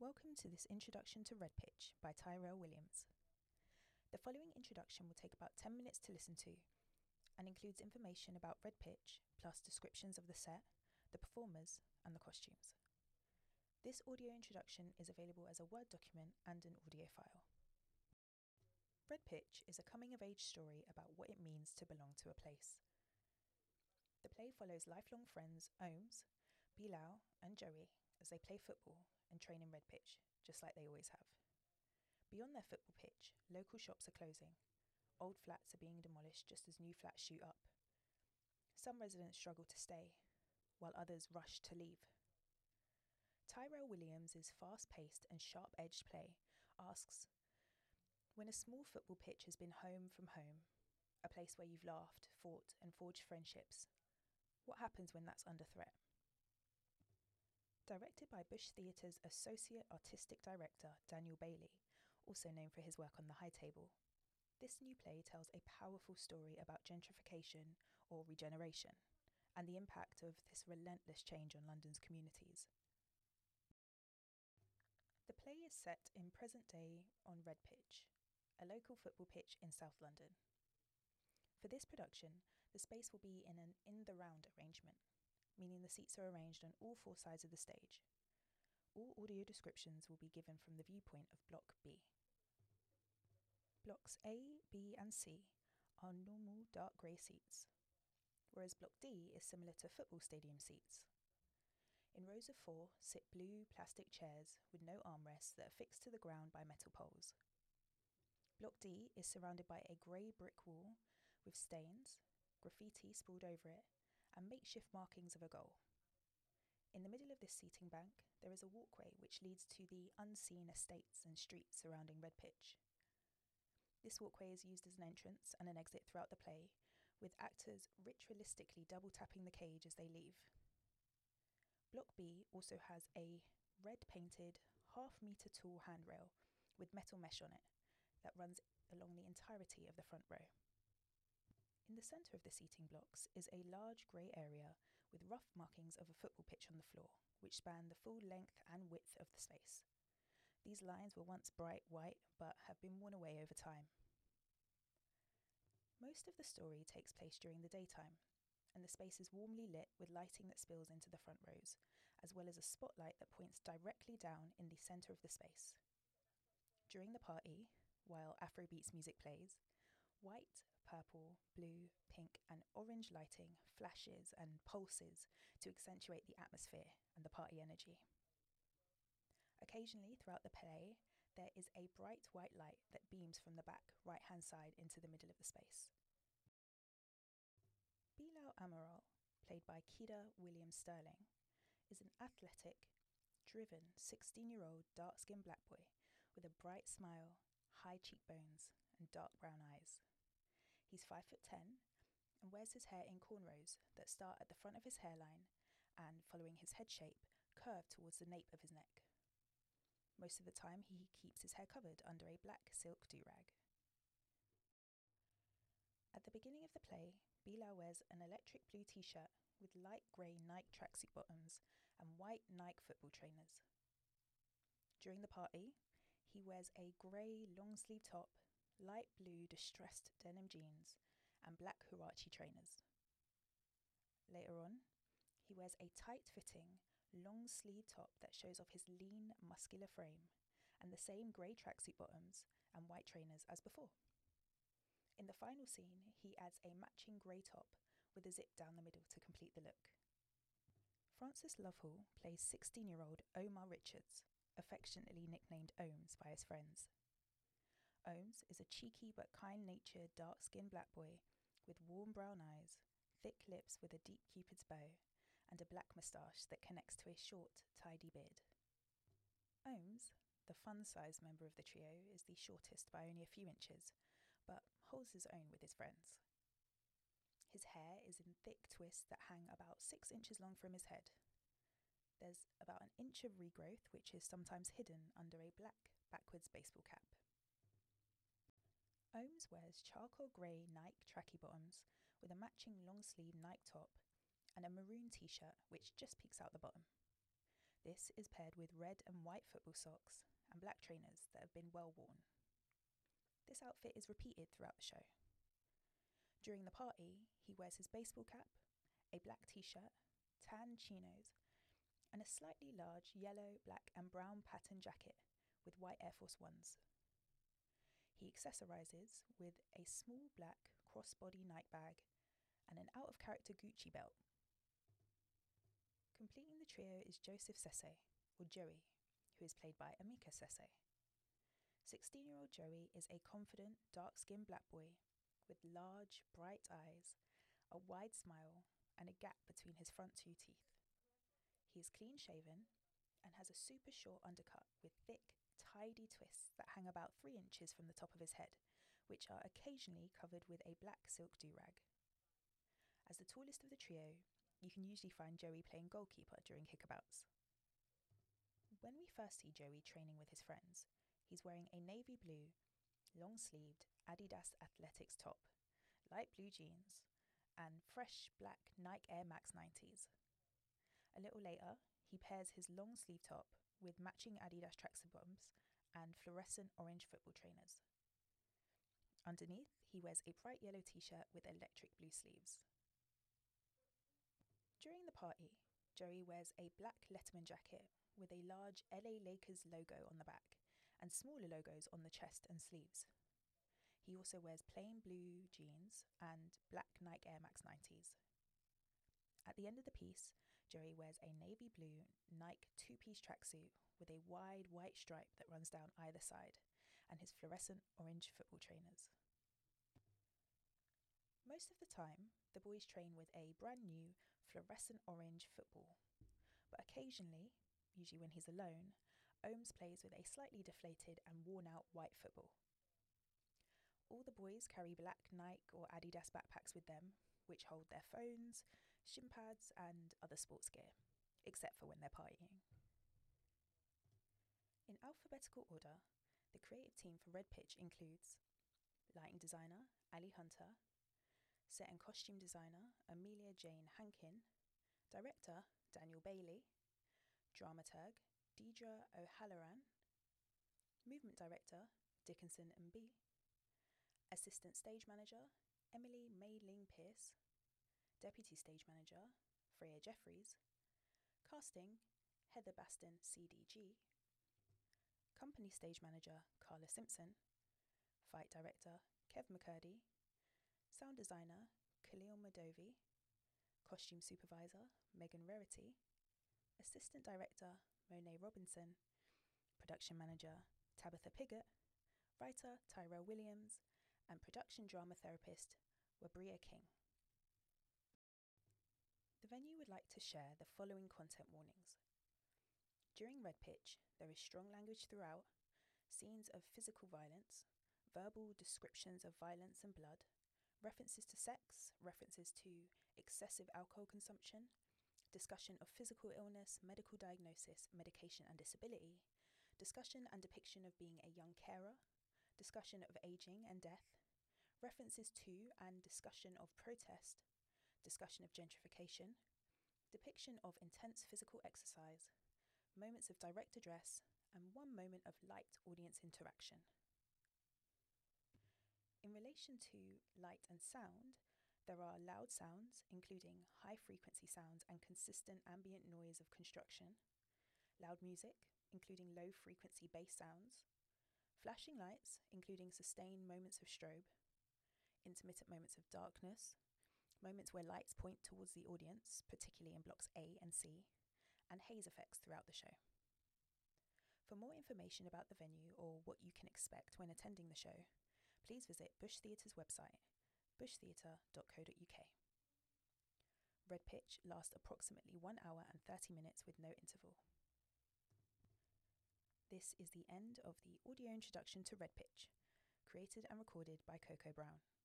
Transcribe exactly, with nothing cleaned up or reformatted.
Welcome to this introduction to Red Pitch by Tyrell Williams. The following introduction will take about ten minutes to listen to and includes information about Red Pitch plus descriptions of the set, the performers and the costumes. This audio introduction is available as a Word document and an audio file. Red Pitch is a coming-of-age story about what it means to belong to a place. The play follows lifelong friends Ohms, Bilal and Joey as they play football and train in Red Pitch, just like they always have. Beyond their football pitch, local shops are closing. Old flats are being demolished just as new flats shoot up. Some residents struggle to stay, while others rush to leave. Tyrell Williams' fast-paced and sharp-edged play asks, when a small football pitch has been home from home, a place where you've laughed, fought and forged friendships, what happens when that's under threat? Directed by Bush Theatre's Associate Artistic Director Daniel Bailey, also known for his work on The High Table, this new play tells a powerful story about gentrification or regeneration and the impact of this relentless change on London's communities. The play is set in present day on Red Pitch, a local football pitch in South London. For this production, the space will be in an in-the-round arrangement, meaning the seats are arranged on all four sides of the stage. All audio descriptions will be given from the viewpoint of Block B. Blocks A, B and C are normal dark grey seats, whereas Block D is similar to football stadium seats. In rows of four sit blue plastic chairs with no armrests that are fixed to the ground by metal poles. Block D is surrounded by a grey brick wall with stains, graffiti sprawled over it, and makeshift markings of a goal. In the middle of this seating bank, there is a walkway which leads to the unseen estates and streets surrounding Red Pitch. This walkway is used as an entrance and an exit throughout the play, with actors ritualistically double-tapping the cage as they leave. Block B also has a red-painted, half-metre tall handrail with metal mesh on it that runs along the entirety of the front row. In the centre of the seating blocks is a large grey area with rough markings of a football pitch on the floor, which span the full length and width of the space. These lines were once bright white, but have been worn away over time. Most of the story takes place during the daytime, and the space is warmly lit with lighting that spills into the front rows, as well as a spotlight that points directly down in the centre of the space. During the party, while Afrobeats music plays, white, purple, blue, pink and orange lighting flashes and pulses to accentuate the atmosphere and the party energy. Occasionally throughout the play, there is a bright white light that beams from the back right-hand side into the middle of the space. Bilal Amaral, played by Kida Williams Sterling, is an athletic, driven sixteen-year-old dark-skinned black boy with a bright smile, high cheekbones and dark brown eyes. He's five foot ten and wears his hair in cornrows that start at the front of his hairline and, following his head shape, curve towards the nape of his neck. Most of the time he keeps his hair covered under a black silk do-rag. At the beginning of the play, Bilal wears an electric blue t-shirt with light grey Nike tracksuit bottoms and white Nike football trainers. During the party, he wears a grey long-sleeve top, light blue distressed denim jeans and black Huarache trainers. Later on, he wears a tight-fitting, long-sleeve top that shows off his lean, muscular frame and the same grey tracksuit bottoms and white trainers as before. In the final scene, he adds a matching grey top with a zip down the middle to complete the look. Francis Lovehall plays sixteen-year-old Omar Richards, affectionately nicknamed Ohms by his friends. Ohms is a cheeky but kind-natured dark-skinned black boy with warm brown eyes, thick lips with a deep cupid's bow, and a black moustache that connects to a short, tidy beard. Ohms, the fun-sized member of the trio, is the shortest by only a few inches, but holds his own with his friends. His hair is in thick twists that hang about six inches long from his head. There's about an inch of regrowth, which is sometimes hidden under a black, backwards baseball cap. Ohms wears charcoal grey Nike tracky bottoms with a matching long-sleeve Nike top and a maroon t-shirt which just peeks out the bottom. This is paired with red and white football socks and black trainers that have been well worn. This outfit is repeated throughout the show. During the party, he wears his baseball cap, a black t-shirt, tan chinos, and a slightly large yellow, black and brown pattern jacket with white Air Force Ones. He accessorises with a small black crossbody Nike bag and an out-of-character Gucci belt. Completing the trio is Joseph Sese, or Joey, who is played by Emeka Sese. sixteen-year-old Joey is a confident, dark-skinned black boy with large, bright eyes, a wide smile, and a gap between his front two teeth. He is clean-shaven and has a super short undercut with thick, tidy twists that hang about three inches from the top of his head, which are occasionally covered with a black silk do-rag. As the tallest of the trio, you can usually find Joey playing goalkeeper during kickabouts. When we first see Joey training with his friends, he's wearing a navy blue, long-sleeved Adidas Athletics top, light blue jeans, and fresh black Nike Air Max nineties. A little later, he pairs his long-sleeve top with matching Adidas tracksuit bottoms and fluorescent orange football trainers. Underneath, he wears a bright yellow t-shirt with electric blue sleeves. During the party, Joey wears a black Letterman jacket with a large L A Lakers logo on the back and smaller logos on the chest and sleeves. He also wears plain blue jeans and black Nike Air Max nineties. At the end of the piece, Joey wears a navy blue Nike two-piece tracksuit with a wide white stripe that runs down either side and his fluorescent orange football trainers. Most of the time, the boys train with a brand new fluorescent orange football, but occasionally, usually when he's alone, Ohms plays with a slightly deflated and worn out white football. All the boys carry black Nike or Adidas backpacks with them, which hold their phones, shin pads and other sports gear, except for when they're partying. In alphabetical order, the creative team for Red Pitch includes lighting designer Ali Hunter, set and costume designer Amelia Jane Hankin, director Daniel Bailey, dramaturg Deidre O'Halloran, movement director Dickinson M B, assistant stage manager Emily May Ling Pierce, deputy stage manager Freya Jeffries, casting Heather Baston C D G, company stage manager Carla Simpson, fight director Kev McCurdy, sound designer Khalil Madovi, costume supervisor Megan Rarity, assistant director Monet Robinson, production manager Tabitha Piggott, writer Tyrell Williams, and production drama therapist Wabria King. The venue would like to share the following content warnings. During Red Pitch, there is strong language throughout, scenes of physical violence, verbal descriptions of violence and blood, references to sex, references to excessive alcohol consumption, discussion of physical illness, medical diagnosis, medication and disability, discussion and depiction of being a young carer, discussion of aging and death, references to and discussion of protest, discussion of gentrification, depiction of intense physical exercise, moments of direct address, and one moment of light audience interaction. In relation to light and sound, there are loud sounds, including high-frequency sounds and consistent ambient noise of construction, loud music, including low-frequency bass sounds, flashing lights, including sustained moments of strobe, intermittent moments of darkness, moments where lights point towards the audience, particularly in blocks A and C, and haze effects throughout the show. For more information about the venue or what you can expect when attending the show, please visit Bush Theatre's website, bush theatre dot co dot uk. Red Pitch lasts approximately one hour and thirty minutes with no interval. This is the end of the audio introduction to Red Pitch, created and recorded by Coco Brown.